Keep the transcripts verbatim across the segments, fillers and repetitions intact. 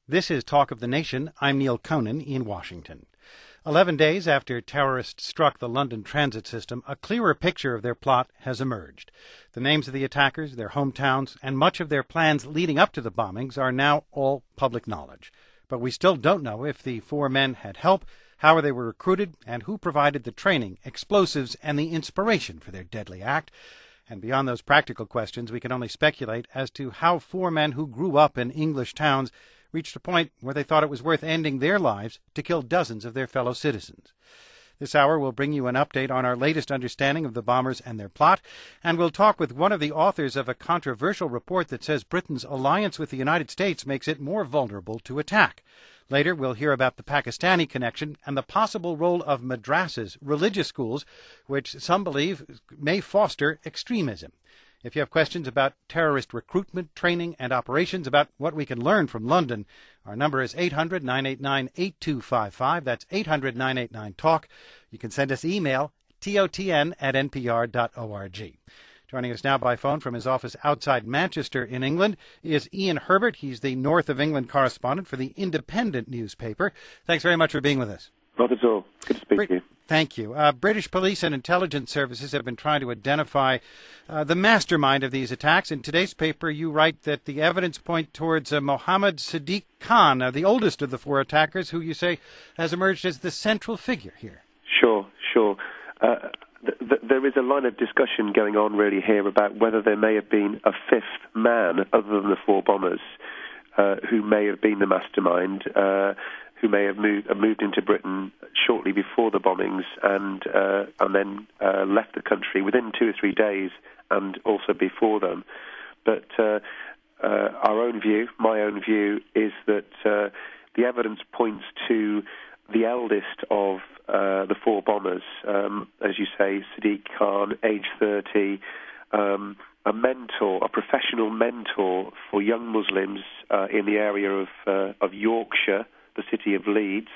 This is Talk of the Nation. I'm Neil Conan in Washington. Eleven days after terrorists struck the London transit system, a clearer picture of their plot has emerged. The names of the attackers, their hometowns, and much of their plans leading up to the bombings are now all public knowledge. But we still don't know if the four men had help, how they were recruited, and who provided the training, explosives, and the inspiration for their deadly act. And beyond those practical questions, we can only speculate as to how four men who grew up in English towns reached a point where they thought it was worth ending their lives to kill dozens of their fellow citizens. This hour will bring you an update on our latest understanding of the bombers and their plot, and we'll talk with one of the authors of a controversial report that says Britain's alliance with the United States makes it more vulnerable to attack. Later, we'll hear about the Pakistani connection and the possible role of madrasas, religious schools, which some believe may foster extremism. If you have questions about terrorist recruitment, training, and operations, about what we can learn from London, our number is eight hundred, nine eight nine, eight two five five. That's eight hundred, nine eight nine, talk. You can send us email, totn at npr.org. Joining us now by phone from his office outside Manchester in England is Ian Herbert. He's the North of England correspondent for the Independent newspaper. Thanks very much for being with us. Not at all. Good to speak Brit- to you. Thank you. Uh, British police and intelligence services have been trying to identify uh, the mastermind of these attacks. In today's paper, you write that the evidence points towards uh, Mohammed Sadiq Khan, uh, the oldest of the four attackers, who you say has emerged as the central figure here. Sure, sure. Uh, th- th- there is a line of discussion going on really here about whether there may have been a fifth man other than the four bombers uh, who may have been the mastermind, uh, who may have moved, uh, moved into Britain shortly before the bombings and uh, and then uh, left the country within two or three days and also before them. But uh, uh, our own view, my own view, is that uh, the evidence points to the eldest of uh, the four bombers, um, as you say, Sadiq Khan, age thirty, um, a mentor, a professional mentor for young Muslims uh, in the area of, uh, of Yorkshire, the city of Leeds,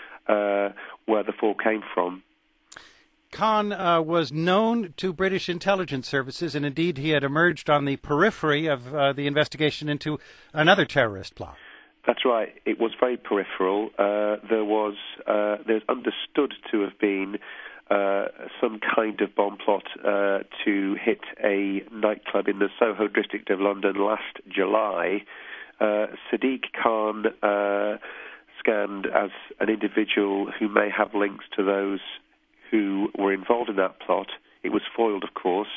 uh, where the four came from. Khan uh, was known to British intelligence services, and indeed he had emerged on the periphery of uh, the investigation into another terrorist plot. That's right. It was very peripheral. Uh, there was, uh, there's understood to have been uh, some kind of bomb plot uh, to hit a nightclub in the Soho district of London last July. Uh, Sadiq Khan uh, scanned as an individual who may have links to those who were involved in that plot. It was foiled, of course,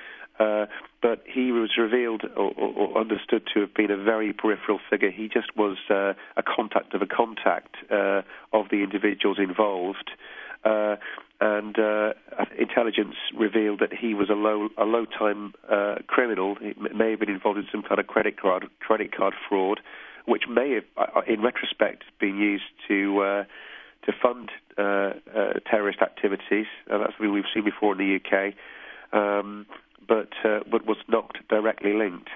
uh, but he was revealed or, or, or understood to have been a very peripheral figure. He just was uh, a contact of a contact uh, of the individuals involved, uh, and uh, intelligence revealed that he was a low, a low-time uh, criminal. He may have been involved in some kind of credit card, credit card fraud, which may have, in retrospect, been used to uh, to fund uh, uh, terrorist activities. Uh, that's something we've seen before in the U K, um, but uh, but was not directly linked.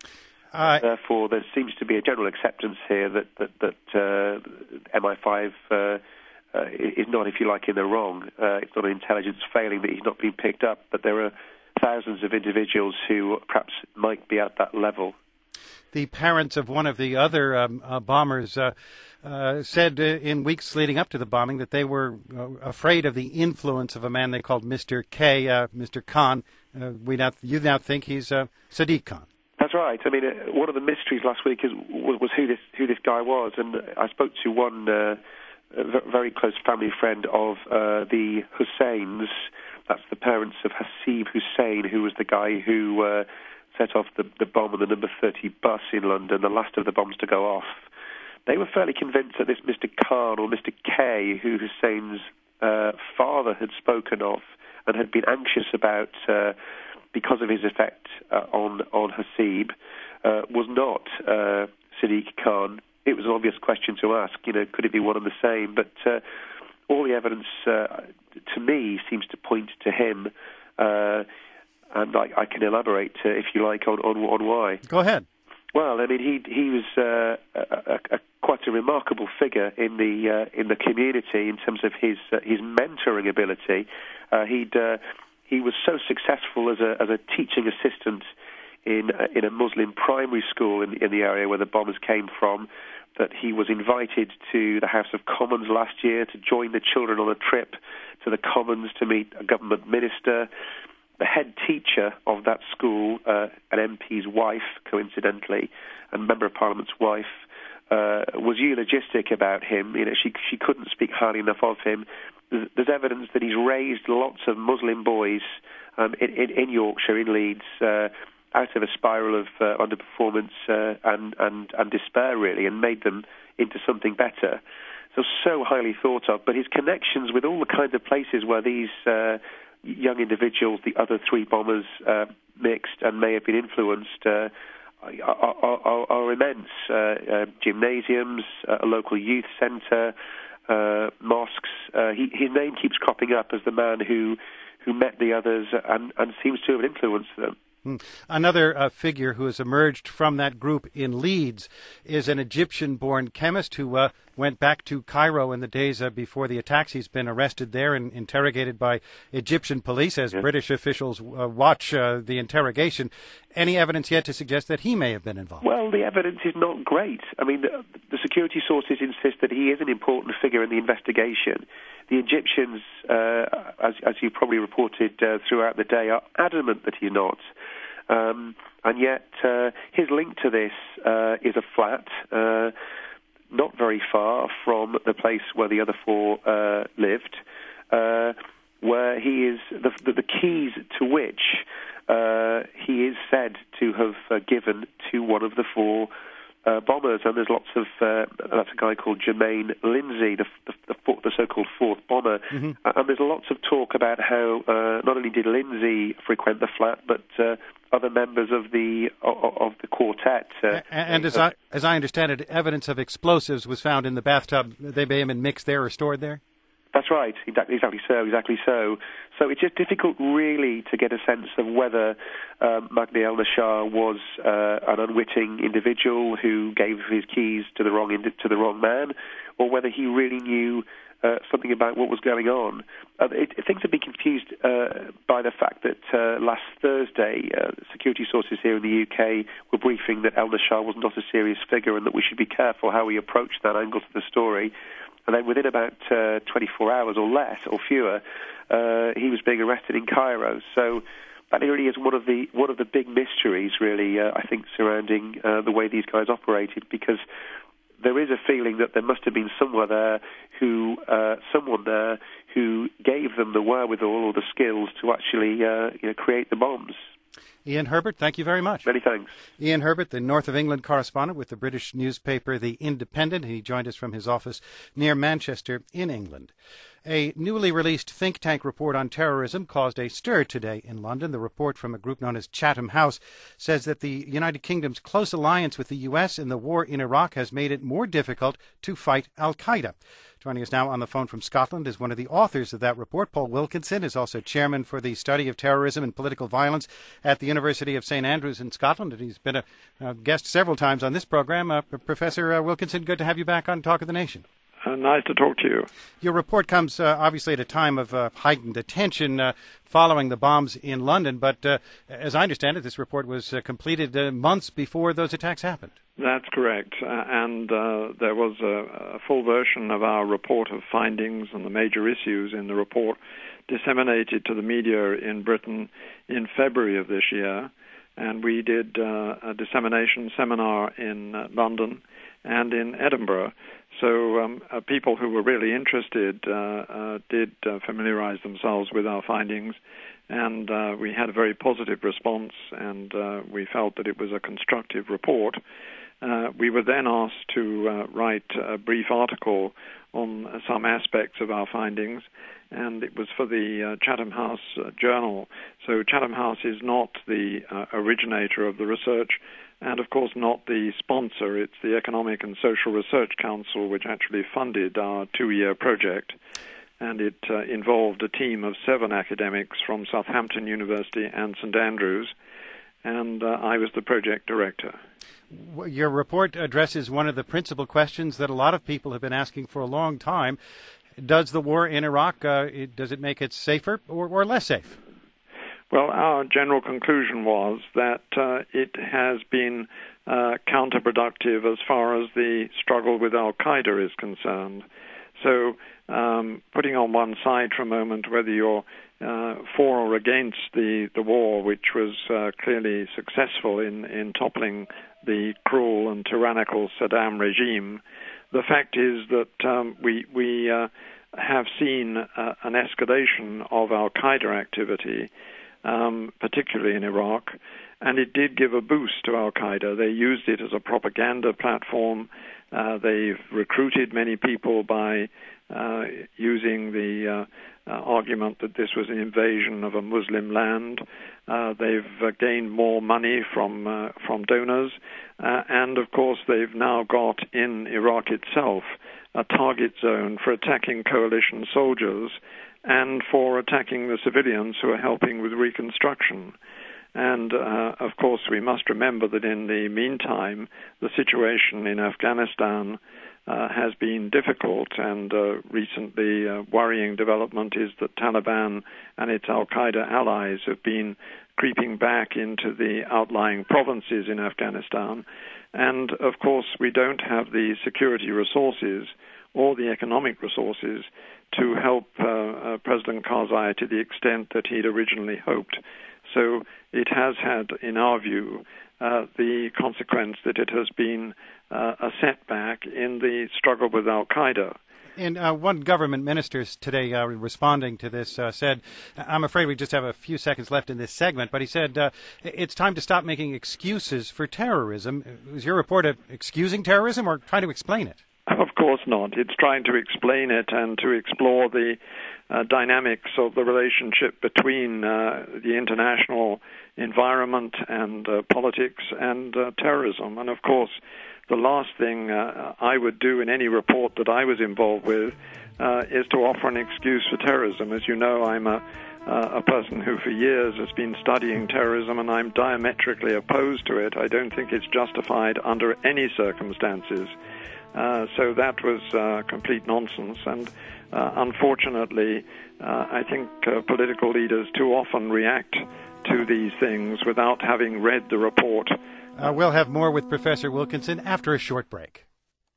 Uh, Therefore, there seems to be a general acceptance here that that, that uh, M I five uh, uh, is not, if you like, in the wrong. Uh, it's not an intelligence failing that he's not been picked up, but there are thousands of individuals who perhaps might be at that level. The parents of one of the other um, uh, bombers uh, uh, said uh, in weeks leading up to the bombing that they were uh, afraid of the influence of a man they called Mister K, uh, Mister Khan. Uh, we now, you now think he's uh, Sadiq Khan. That's right. I mean, uh, one of the mysteries last week is, was, was who this who this guy was, and I spoke to one uh, very close family friend of uh, the Husseins. That's the parents of Hasib Hussein, who was the guy who Uh, set off the, the bomb on the number thirty bus in London, the last of the bombs to go off. They were fairly convinced that this Mister Khan or Mister K, who Hussein's uh, father had spoken of and had been anxious about uh, because of his effect uh, on, on Hasib, uh, was not uh, Sadiq Khan. It was an obvious question to ask, you know, could it be one and the same? But uh, all the evidence, uh, to me, seems to point to him. Uh, And I, I can elaborate, uh, if you like, on, on on why. Go ahead. Well, I mean, he he was uh, a, a, a, quite a remarkable figure in the uh, in the community in terms of his uh, his mentoring ability. Uh, he'd uh, he was so successful as a as a teaching assistant in in a Muslim primary school in, in the area where the bombers came from, that he was invited to the House of Commons last year to join the children on a trip to the Commons to meet a government minister. The head teacher of that school, uh, an M P's wife, coincidentally, and Member of Parliament's wife, uh, was eulogistic about him. You know, she she couldn't speak highly enough of him. There's, there's evidence that he's raised lots of Muslim boys um, in, in, in Yorkshire, in Leeds, uh, out of a spiral of uh, underperformance uh, and, and, and despair, really, and made them into something better. So, so highly thought of. But his connections with all the kinds of places where these uh, young individuals, the other three bombers, uh, mixed and may have been influenced, uh, are, are, are immense. Uh, uh, gymnasiums, uh, a local youth centre, uh, mosques. Uh, he, his name keeps cropping up as the man who, who met the others and, and seems to have influenced them. Another uh, figure who has emerged from that group in Leeds is an Egyptian-born chemist who uh, went back to Cairo in the days uh, before the attacks. He's been arrested there and interrogated by Egyptian police as yes. British officials uh, watch uh, the interrogation. Any evidence yet to suggest that he may have been involved? Well, the evidence is not great. I mean, the, the security sources insist that he is an important figure in the investigation. The Egyptians, uh, as, as you probably reported uh, throughout the day, are adamant that he's not. Um, and yet uh, his link to this uh, is a flat, uh, not very far from the place where the other four uh, lived, uh, where he is, the, the, the keys to which uh, he is said to have uh, given to one of the four Uh, bombers, and there's lots of uh, that's a guy called Jermaine Lindsay, the, the, the, the so-called fourth bomber, mm-hmm. uh, and there's lots of talk about how uh, not only did Lindsay frequent the flat, but uh, other members of the of, of the quartet. Uh, and and as I as I understand it, evidence of explosives was found in the bathtub. They may have been mixed there or stored there. That's right, exactly so, exactly so. So it's just difficult, really, to get a sense of whether um, Magni el-Nashar was uh, an unwitting individual who gave his keys to the wrong to the wrong man, or whether he really knew uh, something about what was going on. Uh, it, things have been confused uh, by the fact that uh, last Thursday, uh, security sources here in the U K were briefing that el-Nashar was not a serious figure and that we should be careful how we approach that angle to the story. And then within about uh, twenty-four hours or less or fewer, uh, he was being arrested in Cairo. So that really is one of the one of the big mysteries, really, uh, I think, surrounding uh, the way these guys operated, because there is a feeling that there must have been somewhere there who, uh, someone there who gave them the wherewithal or the skills to actually uh, you know, create the bombs. Ian Herbert, thank you very much. Many thanks. Ian Herbert, the North of England correspondent with the British newspaper The Independent. He joined us from his office near Manchester in England. A newly released think tank report on terrorism caused a stir today in London. The report from a group known as Chatham House says that the United Kingdom's close alliance with the U S in the war in Iraq has made it more difficult to fight al-Qaeda. Joining us now on the phone from Scotland is one of the authors of that report. Paul Wilkinson is also chairman for the study of terrorism and political violence at the University of Saint Andrews in Scotland. And he's been a, a guest several times on this program. Uh, Professor uh, Wilkinson, good to have you back on Talk of the Nation. Uh, nice to talk to you. Your report comes uh, obviously at a time of uh, heightened attention uh, following the bombs in London, but uh, as I understand it, this report was uh, completed uh, months before those attacks happened. That's correct, uh, and uh, there was a, a full version of our report of findings and the major issues in the report disseminated to the media in Britain in February of this year, and we did uh, a dissemination seminar in uh, London and in Edinburgh. So um, uh, people who were really interested uh, uh, did uh, familiarize themselves with our findings, and uh, we had a very positive response, and uh, we felt that it was a constructive report. Uh, we were then asked to uh, write a brief article on uh, some aspects of our findings, and it was for the uh, Chatham House uh, Journal. So Chatham House is not the uh, originator of the research, and of course not the sponsor. It's the Economic and Social Research Council, which actually funded our two-year project, and it uh, involved a team of seven academics from Southampton University and Saint Andrews, and uh, I was the project director. Your report addresses one of the principal questions that a lot of people have been asking for a long time. Does the war in Iraq, uh, it, does it make it safer or, or less safe? Well, our general conclusion was that uh, it has been uh, counterproductive as far as the struggle with Al-Qaeda is concerned. So um, putting on one side for a moment whether you're uh, for or against the, the war, which was uh, clearly successful in, in toppling the cruel and tyrannical Saddam regime, the fact is that um, we, we uh, have seen uh, an escalation of Al-Qaeda activity, um, particularly in Iraq, and it did give a boost to Al-Qaeda. They used it as a propaganda platform. Uh, they've recruited many people by uh, using the uh, uh, argument that this was an invasion of a Muslim land. Uh, they've uh, gained more money from uh, from donors, uh, and of course they've now got in Iraq itself a target zone for attacking coalition soldiers and for attacking the civilians who are helping with reconstruction. And, uh, of course, we must remember that in the meantime, the situation in Afghanistan uh, has been difficult, and uh, recently uh, worrying development is that Taliban and its al-Qaeda allies have been creeping back into the outlying provinces in Afghanistan. And, of course, we don't have the security resources or the economic resources to help uh, uh, President Karzai to the extent that he'd originally hoped. So it has had, in our view, uh, the consequence that it has been uh, a setback in the struggle with Al-Qaeda. And uh, one government minister today uh, responding to this uh, said, I'm afraid we just have a few seconds left in this segment, but he said uh, it's time to stop making excuses for terrorism. Is your report excusing terrorism or trying to explain it? Of course not. It's trying to explain it and to explore the uh, dynamics of the relationship between uh, the international environment and uh, politics and uh, terrorism. And of course, the last thing uh, I would do in any report that I was involved with uh, is to offer an excuse for terrorism. As you know, I'm a, uh, a person who for years has been studying terrorism, and I'm diametrically opposed to it. I don't think it's justified under any circumstances. Uh, so that was uh, complete nonsense, and uh, unfortunately, uh, I think uh, political leaders too often react to these things without having read the report. Uh, we'll have more with Professor Wilkinson after a short break.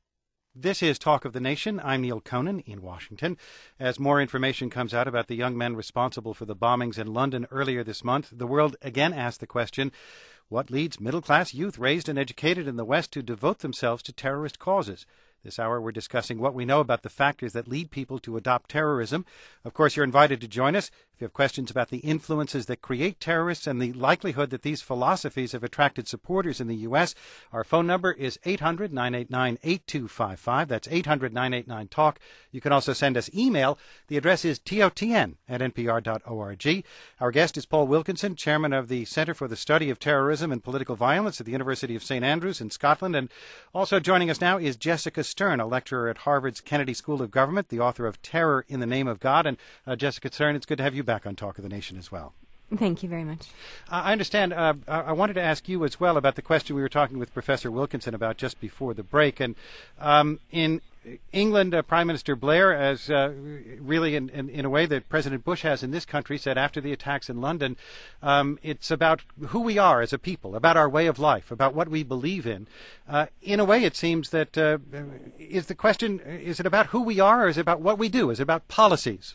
This is Talk of the Nation. I'm Neil Conan in Washington. As more information comes out about the young men responsible for the bombings in London earlier this month, the world again asked the question, what leads middle-class youth raised and educated in the West to devote themselves to terrorist causes? This hour we're discussing what we know about the factors that lead people to adopt terrorism. Of course, you're invited to join us if you have questions about the influences that create terrorists and the likelihood that these philosophies have attracted supporters in the U S. Our phone number is eight hundred, nine eight nine, eight two five five. That's eight hundred, nine eight nine, talk. You can also send us email. The address is T O T N at N P R dot org. Our guest is Paul Wilkinson, chairman of the Center for the Study of Terrorism and Political Violence at the University of Saint Andrews in Scotland. And also joining us now is Jessica Stern, a lecturer at Harvard's Kennedy School of Government, the author of Terror in the Name of God. And uh, Jessica Stern, it's good to have you back on Talk of the Nation as well. Thank you very much. Uh, I understand. Uh, I wanted to ask you as well about the question we were talking with Professor Wilkinson about just before the break. And um, in England, uh, Prime Minister Blair, as uh, really in, in, in a way that President Bush has in this country, said after the attacks in London, um, it's about who we are as a people, about our way of life, about what we believe in. Uh, in a way, it seems that uh, is the question, is it about who we are or is it about what we do? Is it about policies?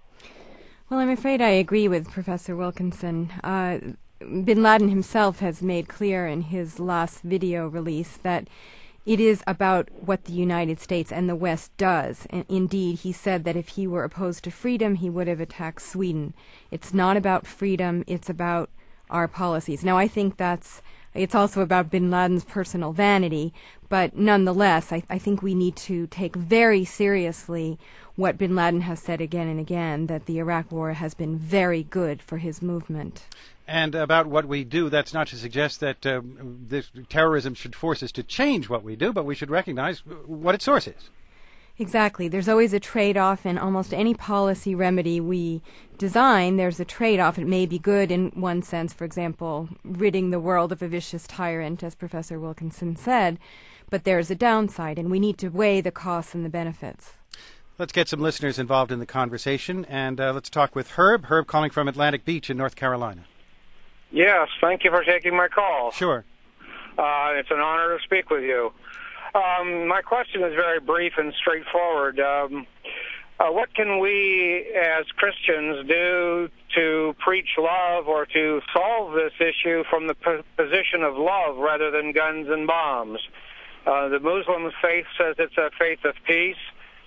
Well, I'm afraid I agree with Professor Wilkinson. Uh, Bin Laden himself has made clear in his last video release that it is about what the United States and the West does. And indeed, he said that if he were opposed to freedom, he would have attacked Sweden. It's not about freedom, it's about our policies. Now, I think that's it's also about Bin Laden's personal vanity, but nonetheless, I, I think we need to take very seriously what Bin Laden has said again and again, that the Iraq War has been very good for his movement. And about what we do, that's not to suggest that uh, this terrorism should force us to change what we do, but we should recognize what its source is. Exactly. There's always a trade-off in almost any policy remedy we design. There's a trade-off. It may be good in one sense, for example, ridding the world of a vicious tyrant, as Professor Wilkinson said, but there's a downside, and we need to weigh the costs and the benefits. Let's get some listeners involved in the conversation, and uh, let's talk with Herb. Herb calling from Atlantic Beach in North Carolina. Yes, thank you for taking my call. Sure. Uh, it's an honor to speak with you. Um, my question is very brief and straightforward. Um, uh, what can we as Christians do to preach love or to solve this issue from the p- position of love rather than guns and bombs? Uh, the Muslim faith says it's a faith of peace,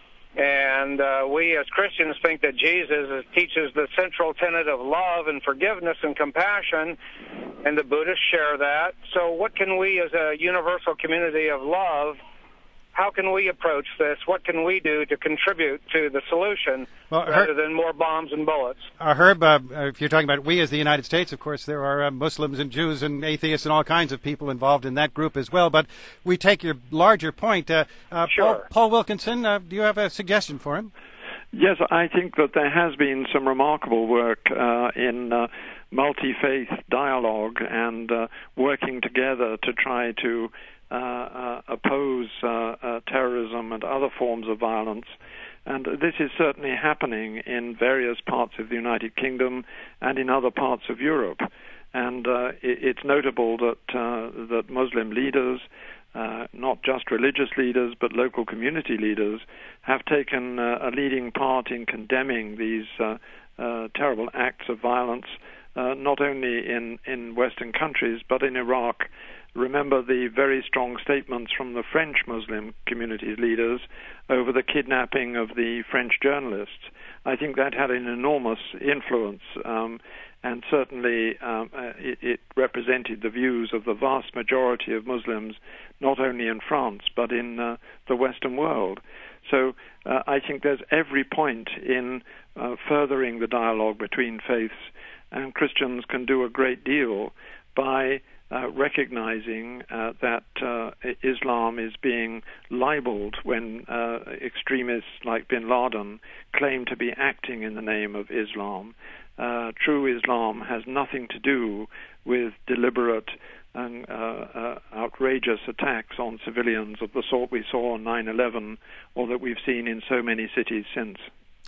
and uh, we as Christians think that Jesus teaches the central tenet of love and forgiveness and compassion, and the Buddhists share that. So what can we as a universal community of love, how can we approach this? What can we do to contribute to the solution well, rather Herb, than more bombs and bullets? Uh, Herb, uh, if you're talking about we as the United States, of course, there are uh, Muslims and Jews and atheists and all kinds of people involved in that group as well. But we take your larger point. Uh, uh, sure. Paul, Paul Wilkinson, uh, do you have a suggestion for him? Yes, I think that there has been some remarkable work uh, in uh, multi-faith dialogue and uh, working together to try to uh, uh, oppose uh, uh, terrorism and other forms of violence. And this is certainly happening in various parts of the United Kingdom and in other parts of Europe. And uh, it, it's notable that uh, that Muslim leaders, uh, not just religious leaders, but local community leaders, have taken uh, a leading part in condemning these uh, uh, terrible acts of violence, uh, not only in, in Western countries, but in Iraq. Remember the very strong statements from the French Muslim community leaders over the kidnapping of the French journalists. I think that had an enormous influence, um, and certainly um, uh, it, it represented the views of the vast majority of Muslims, not only in France, but in uh, the Western world. So uh, I think there's every point in uh, furthering the dialogue between faiths, and Christians can do a great deal by Uh, recognizing uh, that uh, Islam is being libeled when uh, extremists like bin Laden claim to be acting in the name of Islam. Uh, true Islam has nothing to do with deliberate and uh, uh, outrageous attacks on civilians of the sort we saw on nine eleven or that we've seen in so many cities since.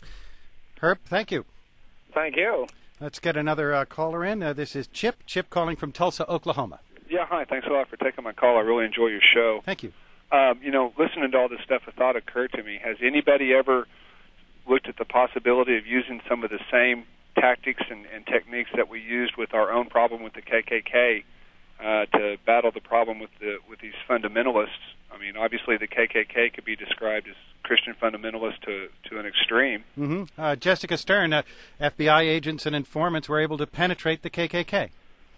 Herb, thank you. Thank you. Let's get another uh, caller in. Uh, this is Chip. Chip calling from Tulsa, Oklahoma. Yeah, hi. Thanks a lot for taking my call. I really enjoy your show. Thank you. Um, you know, listening to all this stuff, a thought occurred to me. Has anybody ever looked at the possibility of using some of the same tactics and, and techniques that we used with our own problem with the K K K uh, to battle the problem with the with these fundamentalists? I mean, obviously the K K K could be described as Christian fundamentalist to, to an extreme. Mm-hmm. Uh, Jessica Stern, uh, F B I agents and informants were able to penetrate the K K K.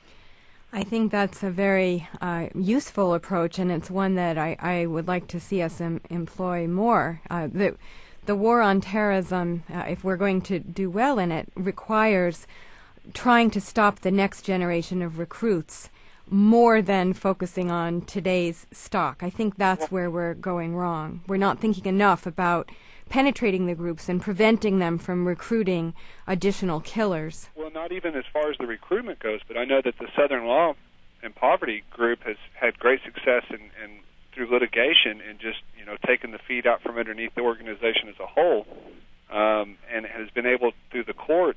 I think that's a very uh, useful approach, and it's one that I, I would like to see us em- employ more. Uh, the, the war on terrorism, uh, if we're going to do well in it, requires trying to stop the next generation of recruits more than focusing on today's stock. I think that's where we're going wrong. We're not thinking enough about penetrating the groups and preventing them from recruiting additional killers. Well, not even as far as the recruitment goes, but I know that the Southern Law and Poverty Group has had great success in, in through litigation and just, you know, taking the feet out from underneath the organization as a whole, um, and has been able through the courts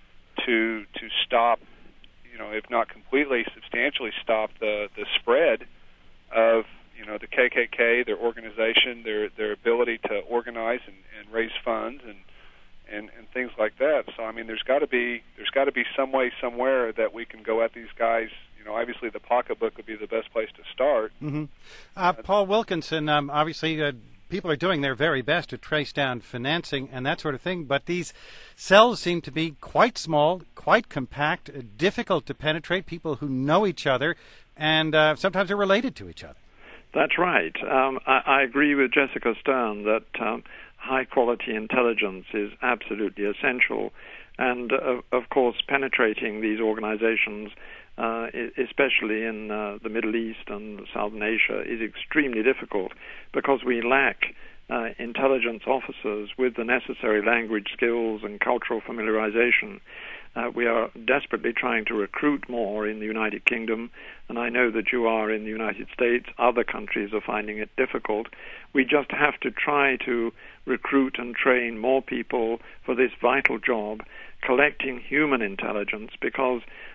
to to stop, you know, if not completely, substantially stop the, the spread of, you know, the K K K, their organization, their their ability to organize and, and raise funds and, and and things like that. So I mean, there's got to be there's got to be some way somewhere that we can go at these guys. You know, obviously the pocketbook would be the best place to start. Mm-hmm. Uh, Paul Wilkinson, um, obviously uh, people are doing their very best to trace down financing and that sort of thing, but these cells seem to be quite small, quite compact, uh, difficult to penetrate. People who know each other and uh, sometimes are related to each other. That's right. Um, I, I agree with Jessica Stern that um, high-quality intelligence is absolutely essential. And, uh, of course, penetrating these organizations, uh, especially in uh, the Middle East and Southern Asia, is extremely difficult because we lack uh, intelligence officers with the necessary language skills and cultural familiarization. Uh, we are desperately trying to recruit more in the United Kingdom, and I know that you are in the United States. Other countries are finding it difficult. We just have to try to recruit and train more people for this vital job, collecting human intelligence, because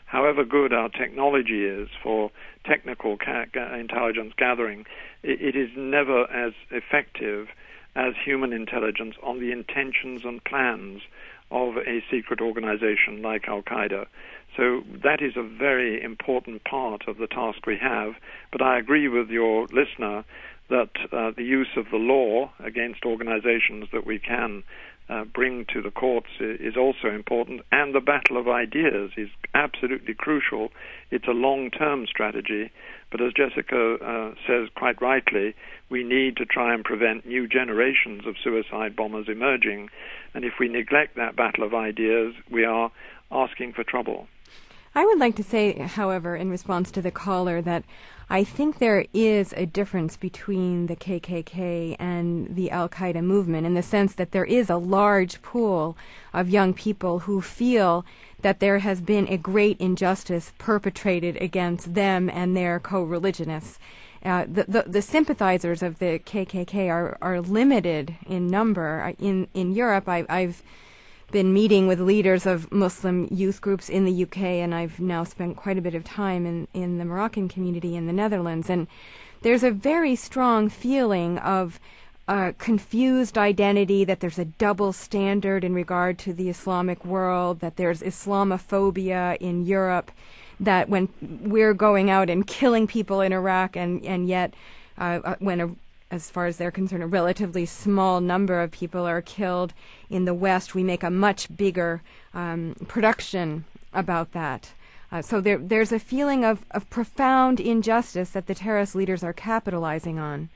however good our technology is for technical ca- intelligence gathering, it, it is never as effective as human intelligence on the intentions and plans of a secret organization like Al-Qaeda. So that is a very important part of the task we have. But I agree with your listener that uh, the use of the law against organizations that we can uh, bring to the courts is also important. And the battle of ideas is absolutely crucial. It's a long-term strategy. But as Jessica uh, says quite rightly, we need to try and prevent new generations of suicide bombers emerging. And if we neglect that battle of ideas, we are asking for trouble. I would like to say, however, in response to the caller, that I think there is a difference between the K K K and the Al-Qaeda movement in the sense that there is a large pool of young people who feel that there has been a great injustice perpetrated against them and their co-religionists. Uh, the, the the sympathizers of the K K K are, are limited in number. In in Europe, I, I've been meeting with leaders of Muslim youth groups in the U K, and I've now spent quite a bit of time in, in the Moroccan community in the Netherlands. And there's a very strong feeling of uh, confused identity, that there's a double standard in regard to the Islamic world, that there's Islamophobia in Europe, that when we're going out and killing people in Iraq, and, and yet uh, when a as far as they're concerned, a relatively small number of people are killed in the West, we make a much bigger um, production about that. Uh, so there, there's a feeling of, of profound injustice that the terrorist leaders are capitalizing on.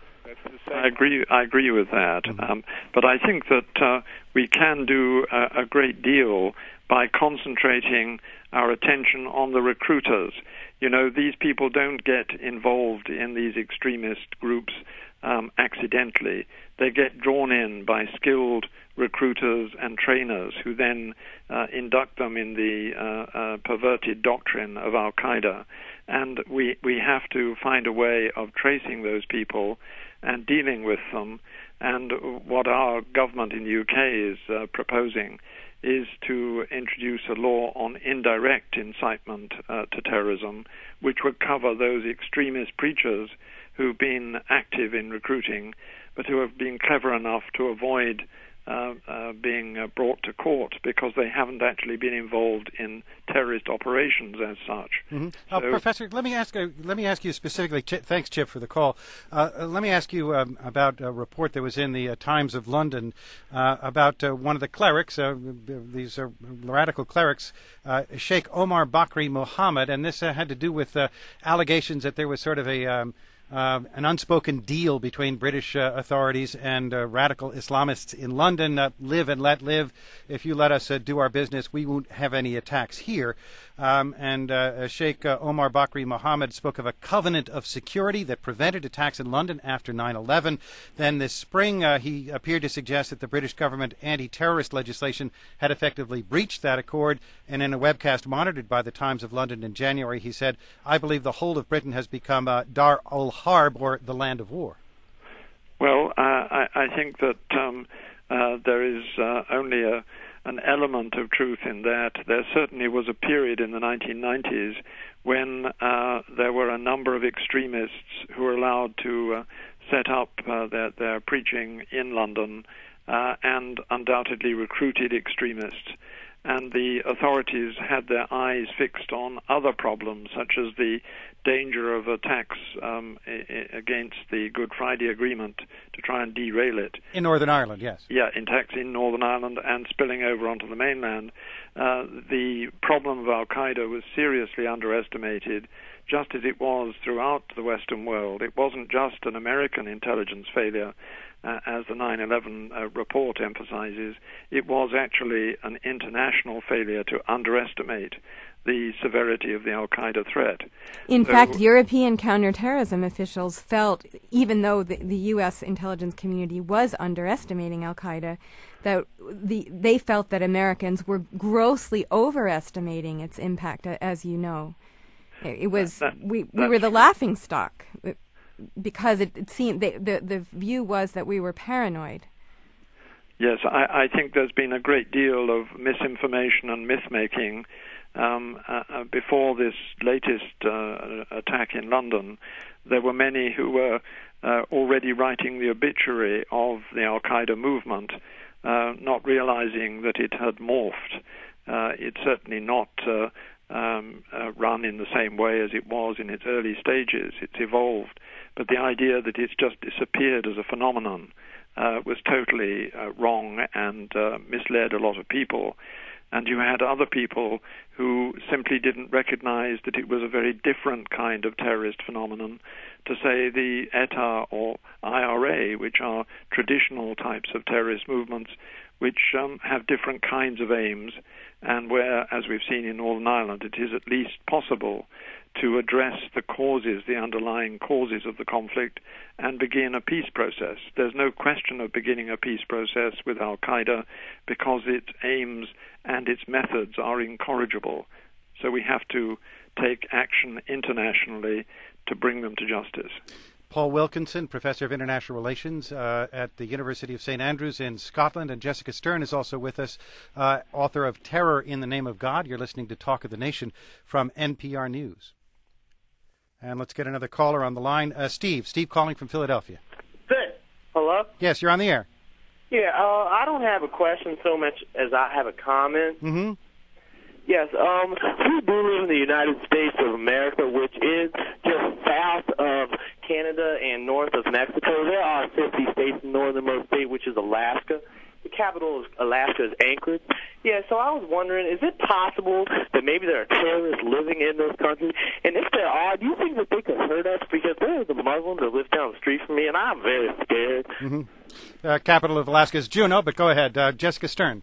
I agree. I agree with that. Um, but I think that uh, we can do a, a great deal by concentrating our attention on the recruiters. You know, these people don't get involved in these extremist groups um, accidentally. They get drawn in by skilled recruiters and trainers who then uh, induct them in the uh, uh, perverted doctrine of Al-Qaeda. And we, we have to find a way of tracing those people and dealing with them. And what our government in the U K is uh, proposing is to introduce a law on indirect incitement uh, to terrorism, which would cover those extremist preachers who've been active in recruiting, but who have been clever enough to avoid uh, uh, being uh, brought to court because they haven't actually been involved in terrorist operations as such. Mm-hmm. Uh, so, Professor, let me ask. Uh, let me ask you specifically. Ch- thanks, Chip, for the call. Uh, uh, let me ask you um, about a report that was in the uh, Times of London uh, about uh, one of the clerics. Uh, these are radical clerics, uh, Sheikh Omar Bakri Mohammed, and this uh, had to do with uh, allegations that there was sort of a um, Uh, an unspoken deal between British uh, authorities and uh, radical Islamists in London. Uh, live and let live. If you let us uh, do our business, we won't have any attacks here. Um, and uh, Sheikh uh, Omar Bakri Mohammed spoke of a covenant of security that prevented attacks in London after nine eleven. Then this spring, uh, he appeared to suggest that the British government anti-terrorist legislation had effectively breached that accord. And in a webcast monitored by the Times of London in January, he said, "I believe the whole of Britain has become uh, Dar al-Harb, or the land of war." Well, uh, I, I think that um, uh, there is uh, only a an element of truth in that. There certainly was a period in the nineteen nineties when uh, there were a number of extremists who were allowed to uh, set up uh, their, their preaching in London uh, and undoubtedly recruited extremists. And the authorities had their eyes fixed on other problems, such as the danger of attacks um, I- against the Good Friday Agreement to try and derail it. In Northern Ireland, yes. Yeah, attacks in Northern Ireland and spilling over onto the mainland. Uh, the problem of Al-Qaeda was seriously underestimated, just as it was throughout the Western world. It wasn't just an American intelligence failure, Uh, as the nine eleven uh, report emphasizes. It was actually an international failure to underestimate the severity of the Al-Qaeda threat. In so, fact, European counterterrorism officials felt, even though the, the U S intelligence community was underestimating Al-Qaeda, that the, they felt that Americans were grossly overestimating its impact, as you know. It, it was that, we, we were the laughing stock. It, because it, it seemed they, the the view was that we were paranoid. Yes, I, I think there's been a great deal of misinformation and myth-making um, uh, before this latest uh, attack in London, there were many who were uh, already writing the obituary of the Al-Qaeda movement, uh, not realizing that it had morphed. Uh, it's certainly not uh, um, uh, run in the same way as it was in its early stages. It's evolved. But the idea that it's just disappeared as a phenomenon uh, was totally uh, wrong and uh, misled a lot of people. And you had other people who simply didn't recognize that it was a very different kind of terrorist phenomenon to, say, the E T A or I R A, which are traditional types of terrorist movements which um, have different kinds of aims, and where, as we've seen in Northern Ireland, it is at least possible to address the causes, the underlying causes of the conflict, and begin a peace process. There's no question of beginning a peace process with Al-Qaeda because its aims and its methods are incorrigible. So we have to take action internationally to bring them to justice. Paul Wilkinson, Professor of International Relations uh, at the University of Saint Andrews in Scotland, and Jessica Stern is also with us, uh, author of Terror in the Name of God. You're listening to Talk of the Nation from N P R News. And let's get another caller on the line. Uh, Steve. Steve calling from Philadelphia. Good. Hello? Yes, you're on the air. Yeah, uh, I don't have a question so much as I have a comment. Mm-hmm. Yes, um, we do live in the United States of America, which is just south of Canada and north of Mexico. There are fifty states, the northernmost state, which is Alaska. The capital of Alaska is Anchorage. Yeah, so I was wondering, is it possible that maybe there are terrorists living in those countries? And if there are, do you think that they could hurt us? Because there is a Muslim that lives down the street from me, and I'm very scared. Mm-hmm. Uh, capital of Alaska is Juneau, but go ahead. Uh, Jessica Stern.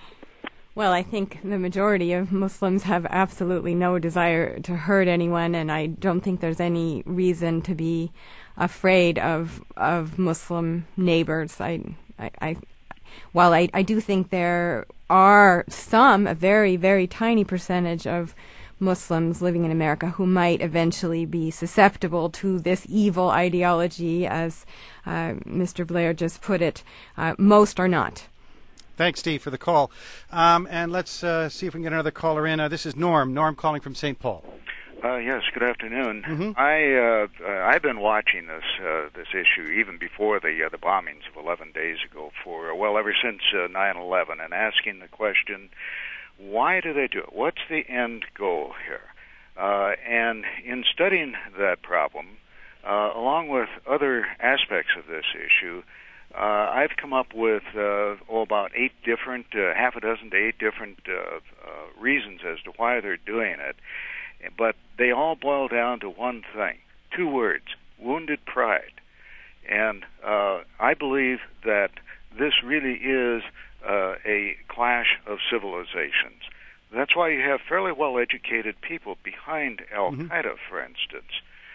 Well, I think the majority of Muslims have absolutely no desire to hurt anyone, and I don't think there's any reason to be afraid of of Muslim neighbors. I, I, I while I, I do think there are some, a very, very tiny percentage of Muslims living in America who might eventually be susceptible to this evil ideology, as uh, Mister Blair just put it, uh, most are not. Thanks, Steve, for the call. Um, and let's uh, see if we can get another caller in. Uh, this is Norm. Norm calling from Saint Paul. Uh, yes, good afternoon. Mm-hmm. I uh, uh, I've been watching this uh, this issue even before the uh, the bombings of eleven days ago for well ever since uh, nine eleven, and asking the question, why do they do it? What's the end goal here? Uh, and in studying that problem, uh, along with other aspects of this issue, uh, I've come up with uh, oh about eight different, uh, half a dozen to eight different uh, uh, reasons as to why they're doing it. But they all boil down to one thing, two words, wounded pride. And uh, I believe that this really is uh, a clash of civilizations. That's why you have fairly well-educated people behind Al-Qaeda, mm-hmm. for instance.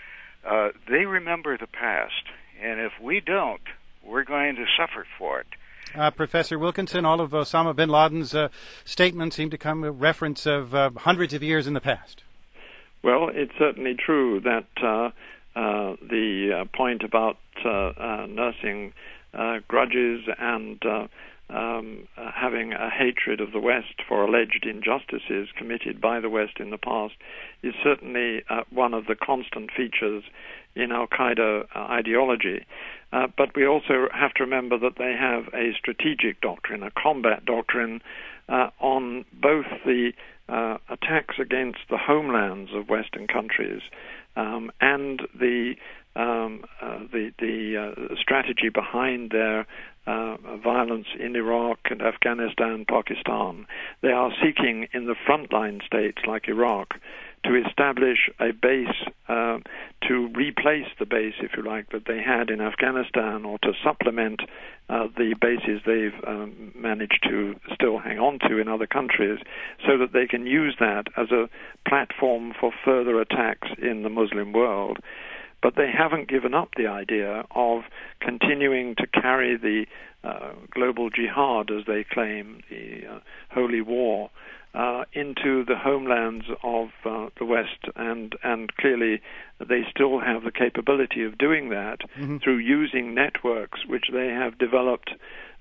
Uh, they remember the past, and if we don't, we're going to suffer for it. Uh, Professor Wilkinson, all of Osama bin Laden's uh, statements seem to come a reference of uh, hundreds of years in the past. Well, it's certainly true that uh, uh, the uh, point about uh, uh, nursing uh, grudges and uh, um, uh, having a hatred of the West for alleged injustices committed by the West in the past is certainly uh, one of the constant features in Al-Qaeda uh, ideology. Uh, but we also have to remember that they have a strategic doctrine, a combat doctrine uh, on both the Uh, attacks against the homelands of Western countries um, and the um, uh, the, the uh, strategy behind their uh, violence in Iraq and Afghanistan, Pakistan. They are seeking in the frontline states like Iraq to establish a base uh, to replace the base, if you like, that they had in Afghanistan, or to supplement uh, the bases they've um, managed to still hang on to in other countries, so that they can use that as a platform for further attacks in the Muslim world. But they haven't given up the idea of continuing to carry the uh, global jihad, as they claim, the uh, holy war, Uh, into the homelands of uh, the West, and and clearly they still have the capability of doing that mm-hmm. through using networks which they have developed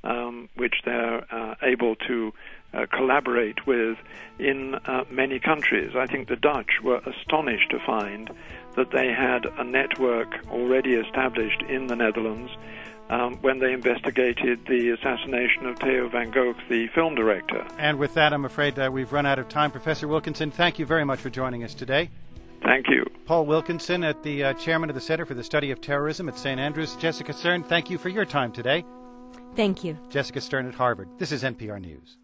um, which they're uh, able to uh, collaborate with in uh, many countries. I think the Dutch were astonished to find that they had a network already established in the Netherlands Um, when they investigated the assassination of Theo van Gogh, the film director. And with that, I'm afraid uh, we've run out of time. Professor Wilkinson, thank you very much for joining us today. Thank you. Paul Wilkinson, at the uh, chairman of the Center for the Study of Terrorism at Saint Andrews. Jessica Stern, thank you for your time today. Thank you. Jessica Stern at Harvard. This is N P R News.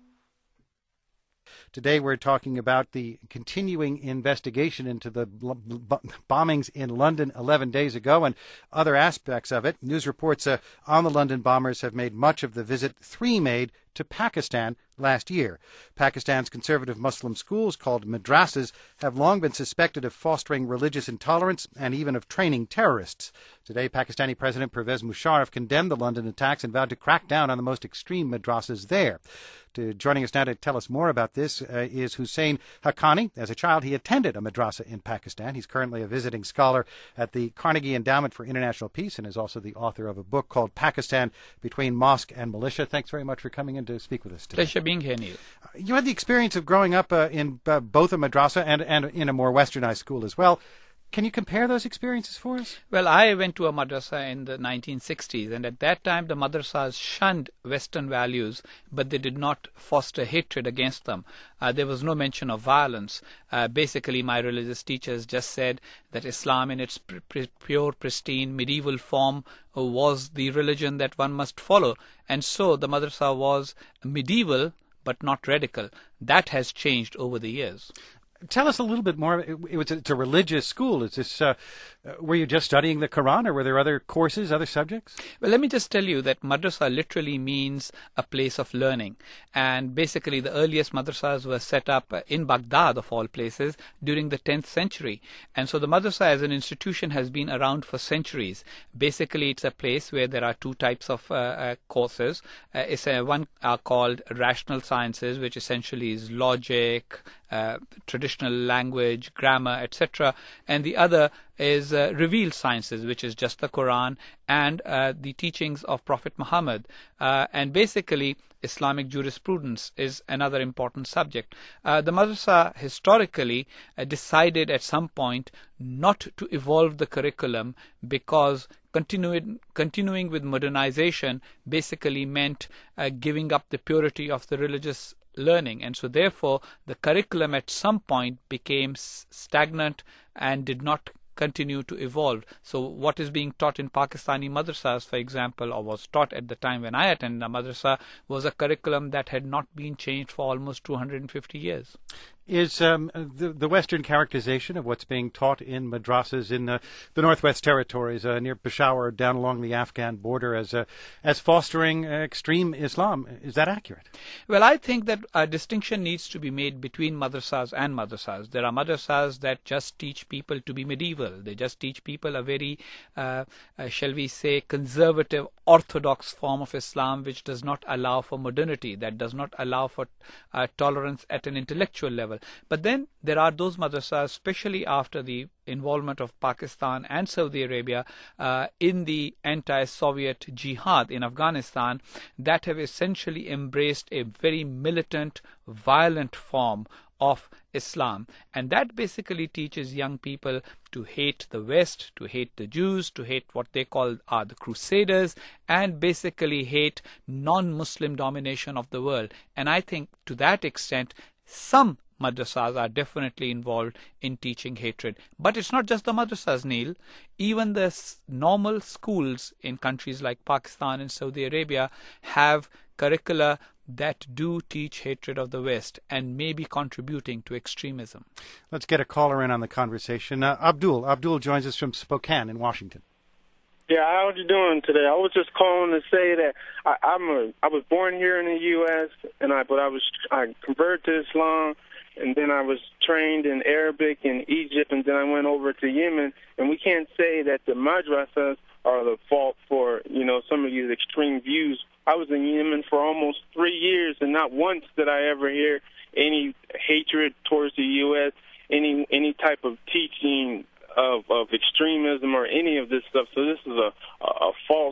Today we're talking about the continuing investigation into the bombings in London eleven days ago and other aspects of it. News reports uh, on the London bombers have made much of the visit three made to Pakistan last year. Pakistan's conservative Muslim schools, called madrasas, have long been suspected of fostering religious intolerance and even of training terrorists. Today, Pakistani President Pervez Musharraf condemned the London attacks and vowed to crack down on the most extreme madrasas there. To, joining us now to tell us more about this uh, is Hussein Haqqani. As a child, he attended a madrasa in Pakistan. He's currently a visiting scholar at the Carnegie Endowment for International Peace and is also the author of a book called Pakistan Between Mosque and Militia. Thanks very much for coming in to speak with us today. Pleasure being here, Neil. Uh, you had the experience of growing up uh, in uh, both a madrasa and, and in a more westernized school as well. Can you compare those experiences for us? Well, I went to a madrasa in the nineteen sixties, and at that time the madrasas shunned Western values, but they did not foster hatred against them. Uh, there was no mention of violence. Uh, basically, my religious teachers just said that Islam in its pr- pr- pure, pristine, medieval form uh, was the religion that one must follow. And so the madrasa was medieval, but not radical. That has changed over the years. Tell us a little bit more. It, it was, it's a religious school. Is this, uh, were you just studying the Quran, or were there other courses, other subjects? Well, let me just tell you that madrasa literally means a place of learning. And basically, the earliest madrasas were set up in Baghdad, of all places, during the tenth century. And so the madrasa as an institution has been around for centuries. Basically, it's a place where there are two types of uh, uh, courses. Uh, it's uh, one are called rational sciences, which essentially is logic, uh, traditional language, grammar, et cetera. And the other is uh, revealed sciences, which is just the Quran and uh, the teachings of Prophet Muhammad. Uh, and basically, Islamic jurisprudence is another important subject. Uh, the madrasa historically uh, decided at some point not to evolve the curriculum because continuing, continuing with modernization basically meant uh, giving up the purity of the religious learning. And so therefore the curriculum at some point became s- stagnant and did not continue to evolve. So what is being taught in Pakistani madrasas, for example, or was taught at the time when I attended a madrasa, was a curriculum that had not been changed for almost two hundred fifty years. Is um, the, the Western characterization of what's being taught in madrasas in the, the Northwest Territories uh, near Peshawar, down along the Afghan border, as uh, as fostering uh, extreme Islam, is that accurate? Well, I think that a distinction needs to be made between madrasas and madrasas. There are madrasas that just teach people to be medieval. They just teach people a very, uh, uh, shall we say, conservative, orthodox form of Islam, which does not allow for modernity, that does not allow for uh, tolerance at an intellectual level. But then there are those madrasas, especially after the involvement of Pakistan and Saudi Arabia uh, in the anti-Soviet jihad in Afghanistan, that have essentially embraced a very militant, violent form of Islam. And that basically teaches young people to hate the West, to hate the Jews, to hate what they call are the Crusaders, and basically hate non-Muslim domination of the world. And I think to that extent, some madrasas are definitely involved in teaching hatred. But it's not just the madrasas, Neil. Even the s- normal schools in countries like Pakistan and Saudi Arabia have curricula that do teach hatred of the West and may be contributing to extremism. Let's get a caller in on the conversation. Uh, Abdul. Abdul joins us from Spokane in Washington. Yeah, how are you doing today? I was just calling to say that I, I'm a, I was born here in the U S and I but I was I converted to Islam, and then I was trained in Arabic in Egypt, and then I went over to Yemen. And we can't say that the madrasas are the fault for, you know, some of these extreme views. I was in Yemen for almost three years, and not once did I ever hear any hatred towards the U S, any any type of teaching of, of extremism or any of this stuff. So this is a, a false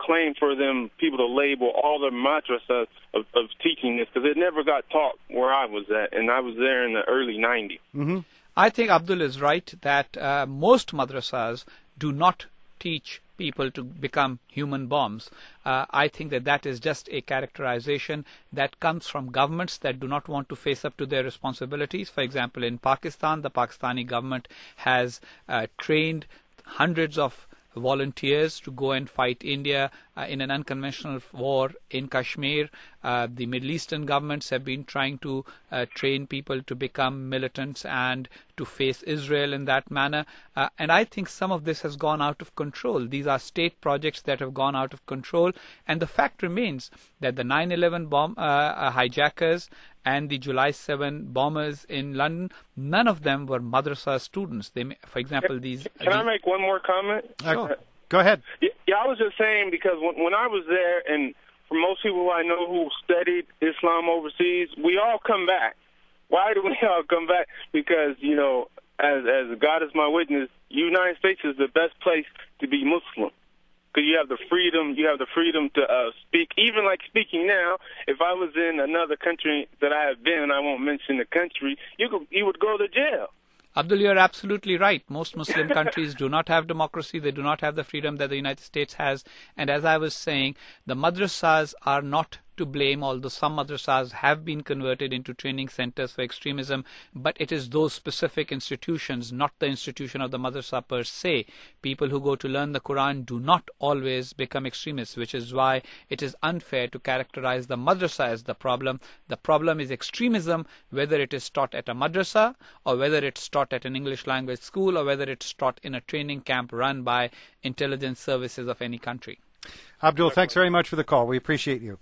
claim for them people to label all the madrasas of, of teaching this, because it never got taught where I was at, and I was there in the early nineties. Mm-hmm. I think Abdul is right that uh, most madrasas do not teach people to become human bombs. Uh, I think that that is just a characterization that comes from governments that do not want to face up to their responsibilities. For example, in Pakistan, the Pakistani government has uh, trained hundreds of volunteers to go and fight India uh, in an unconventional war in Kashmir. Uh, the Middle Eastern governments have been trying to uh, train people to become militants and to face Israel in that manner. Uh, and I think some of this has gone out of control. These are state projects that have gone out of control. And the fact remains that the nine eleven bomb uh, uh, hijackers and the July seventh bombers in London, none of them were madrasa students. They, for example, these... Can uh, I make one more comment? Sure. Go ahead. Yeah, I was just saying, because when, when I was there, and for most people I know who studied Islam overseas, we all come back. Why do we all come back? Because, you know, as, as God is my witness, the United States is the best place to be Muslim. Because you have the freedom, you have the freedom to uh, speak. Even like speaking now, if I was in another country that I have been, I won't mention the country, you could, you would go to jail. Abdul, you're absolutely right. Most Muslim countries do not have democracy. They do not have the freedom that the United States has. And as I was saying, the madrasas are not to blame, although some madrasas have been converted into training centers for extremism, but it is those specific institutions, not the institution of the madrasa per se. People who go to learn the Quran do not always become extremists, which is why it is unfair to characterize the madrasa as the problem. The problem is extremism, whether it is taught at a madrasa, or whether it's taught at an English language school, or whether it's taught in a training camp run by intelligence services of any country. Abdul, thanks very much for the call. We appreciate you.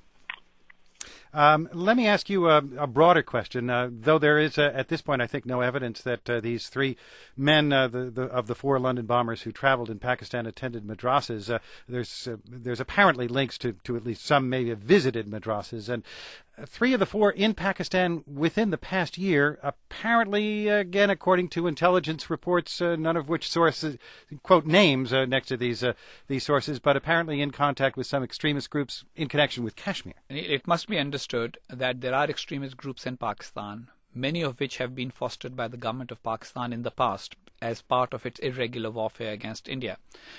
Um, let me ask you a, a broader question, uh, though there is, uh, at this point, I think, no evidence that uh, these three men uh, the, the, of the four London bombers who traveled in Pakistan attended madrasas. Uh, there's uh, there's apparently links to, to at least some maybe have visited madrasas. And uh, three of the four in Pakistan within the past year, apparently, again, according to intelligence reports, uh, none of which sources, quote, names uh, next to these uh, these sources, but apparently in contact with some extremist groups in connection with Kashmir. It must be understood that there are extremist groups in Pakistan, many of which have been fostered by the government of Pakistan in the past as part of its irregular warfare against India.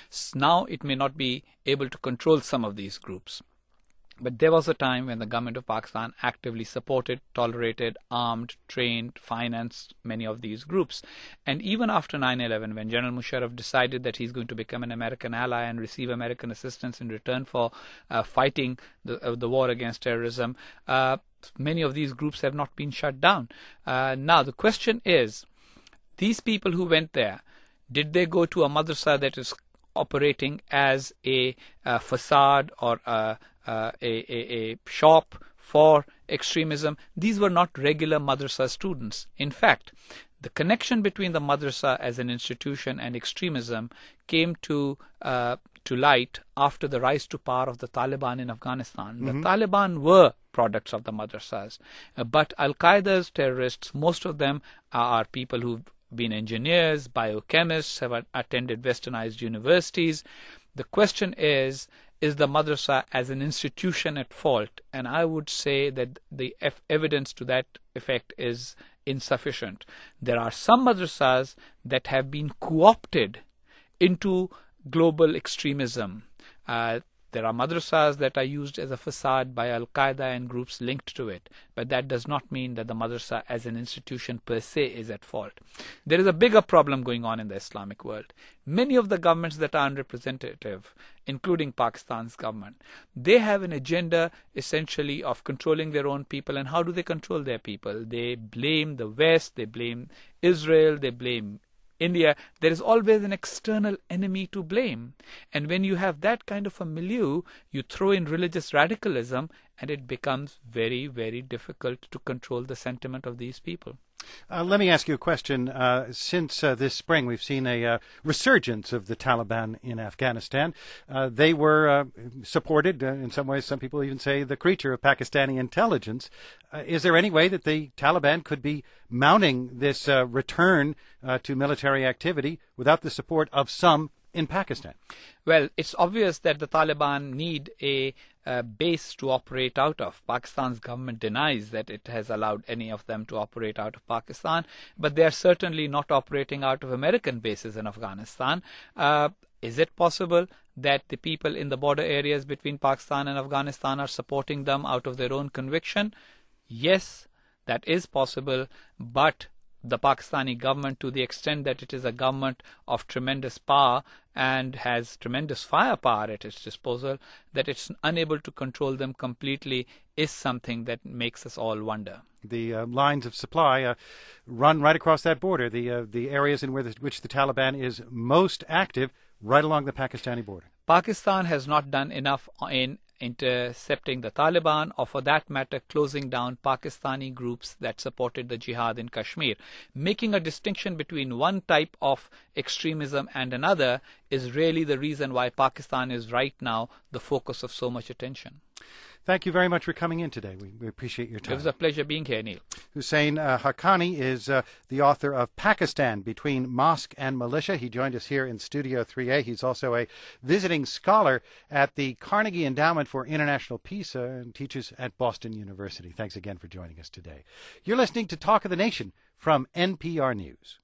Now it may not be able to control some of these groups, but there was a time when the government of Pakistan actively supported, tolerated, armed, trained, financed many of these groups. And even after nine eleven, when General Musharraf decided that he's going to become an American ally and receive American assistance in return for uh, fighting the, uh, the war against terrorism, uh, many of these groups have not been shut down. Uh, now, the question is, these people who went there, did they go to a madrasa that is operating as a uh, facade or a Uh, a, a, a shop for extremism? These were not regular madrasa students. In fact, the connection between the madrasa as an institution and extremism came to uh, to light after the rise to power of the Taliban in Afghanistan. Mm-hmm. The Taliban were products of the madrasas, uh, but Al-Qaeda's terrorists, most of them are people who've been engineers, biochemists, have attended westernized universities. The question is, is the madrasa as an institution at fault? And I would say that the f- evidence to that effect is insufficient. There are some madrasas that have been co-opted into global extremism. Uh, There are madrasas that are used as a facade by Al-Qaeda and groups linked to it, but that does not mean that the madrasa as an institution per se is at fault. There is a bigger problem going on in the Islamic world. Many of the governments that are unrepresentative, including Pakistan's government, they have an agenda essentially of controlling their own people. And how do they control their people? They blame the West, they blame Israel, they blame India. There is always an external enemy to blame. And when you have that kind of a milieu, you throw in religious radicalism, and it becomes very, very difficult to control the sentiment of these people. Uh, let me ask you a question. Uh, since uh, this spring, we've seen a uh, resurgence of the Taliban in Afghanistan. Uh, they were uh, supported, uh, in some ways, some people even say, the creature of Pakistani intelligence. Uh, is there any way that the Taliban could be mounting this uh, return uh, to military activity without the support of some in Pakistan? Well, it's obvious that the Taliban need a uh, base to operate out of. Pakistan's government denies that it has allowed any of them to operate out of Pakistan, but they are certainly not operating out of American bases in Afghanistan. Uh, is it possible that the people in the border areas between Pakistan and Afghanistan are supporting them out of their own conviction? Yes, that is possible, but the Pakistani government, to the extent that it is a government of tremendous power and has tremendous firepower at its disposal, that it's unable to control them completely is something that makes us all wonder. The uh, lines of supply uh, run right across that border, the uh, the areas in where the, which the Taliban is most active, right along the Pakistani border. Pakistan has not done enough in intercepting the Taliban, or for that matter closing down Pakistani groups that supported the jihad in Kashmir. Making a distinction between one type of extremism and another is really the reason why Pakistan is right now the focus of so much attention. Thank you very much for coming in today. We, we appreciate your time. It was a pleasure being here, Neil. Hussein uh, Haqqani is uh, the author of Pakistan, Between Mosque and Militia. He joined us here in Studio three A. He's also a visiting scholar at the Carnegie Endowment for International Peace uh, and teaches at Boston University. Thanks again for joining us today. You're listening to Talk of the Nation from N P R News.